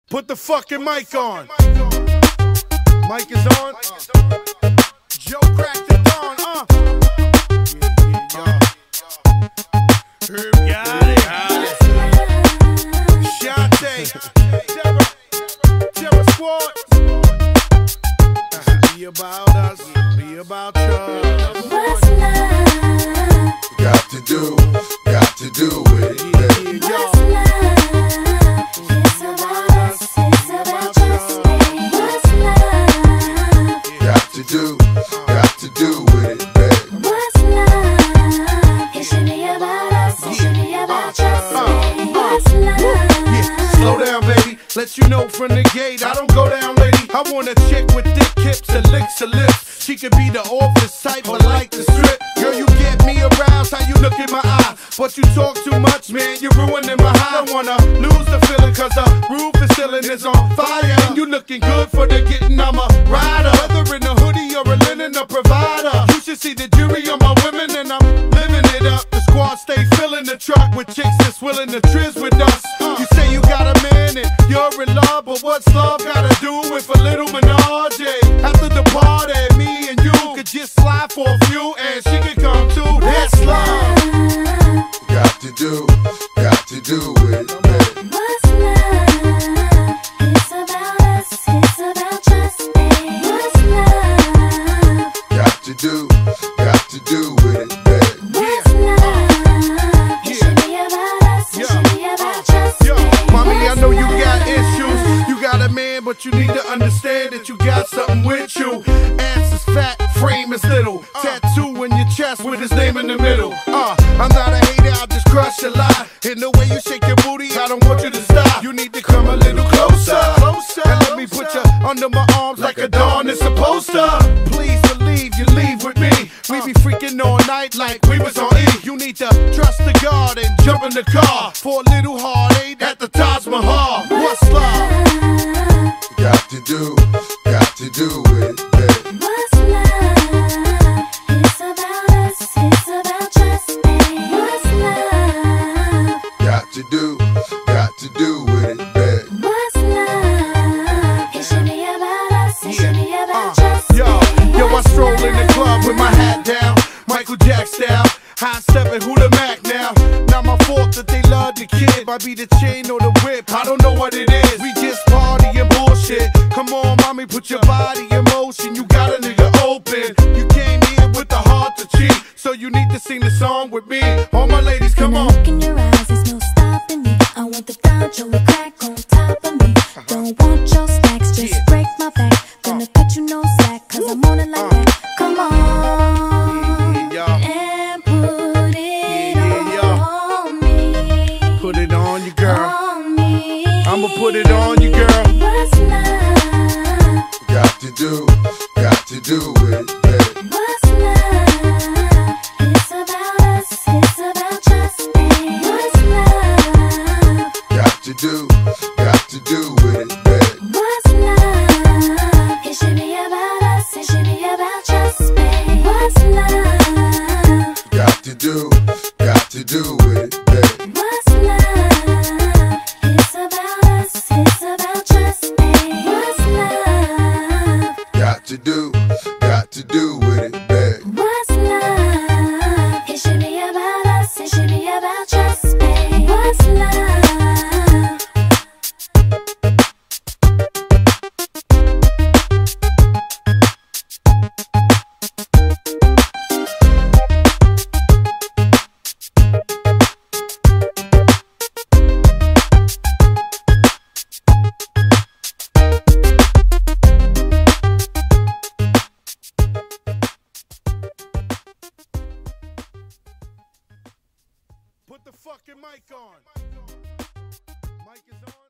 Put the fucking mic on. Mic is on. Joe cracked the dawn. Herb got it. Shante. Terror Squad. Be about us. Be about you. What's love? Got to do with it. What's love? It's about us, it's about just me. What's love? Got to do with it, babe. What's love? It should be about us, it should be about just me. What's love? Slow down, baby. Let you know from the gate, I don't go down, lady. I want a chick with thick hips and licks her lips. She could be the office type, but like the strip. Girl, you get me aroused, how you look in my eye. But you talk too much, man, you're ruining my high. I don't wanna lose the feeling, cause the roof is ceiling is on fire. And you looking good for the getting, I'm a rider. Whether in a hoodie or a linen, a provider. You should see the jury on my women, and I'm living it up. The squad stay filling the truck with chicks that's willing to trizz with us. You say you got a man and you're in love, but what's love gotta do with a little menage? After the party, me and you could just slide for a few, and she could come too. That's love. Got to do with it, babe. What's love? It's about us, it's about just me. What's love? Got to do with it, babe. What's love? It should be about us, it should be about just me. Mommy, I know you got issues. You got a man, but you need to understand that you got something with you. Ass is fat, frame is little. Tattoo in your chest with his name in the middle. I'm not a hater, I'll just crush a lie. In the way you shake your booty, I don't want you to stop. You need to come a little closer. And let me put you under my arms like a dawn is supposed to. Please believe you leave with me. We be freaking all night like we was on E. You need to trust the God and jump in the car for a little heartache at the Taj Mahal. What's love? Got to do with it, babe. What's love? It's about us, it's about just me. What's love? Got to do with it, babe. What's love? It should be about us, it should be about just me. Yo, I stroll in the club with my hat down, Michael Jack style. High stepping, who the Mac now? Not my fault that they love the kid. Might be the chain or the whip, I don't know what it is. We just party and bullshit. Come on, mommy, put your body in motion. You got a nigga open. You came here with the heart to cheat, so you need to sing the song with me. All my ladies, come When I on. look in your eyes, there's no stopping me. I want the ganja with crack on top of me. Don't want your stacks, just break my back. Gonna cut you no slack, cause I'm on it like that. Come on, and put it on me. Put it on you, girl. On me. I'ma put it on you, girl. What's love? Got to do with it, babe. What's love? It's about us, it's about just me. What's love? Got to do with it, babe. What's love? It should be about us, it should be about just me. What's love? Got to do with it, babe. What's love? It's about us, it's about just me. What's love? Got to do with it, babe. What's love? It should be about us, it should be about just me. What's love? Put the fucking mic on. Mic is on.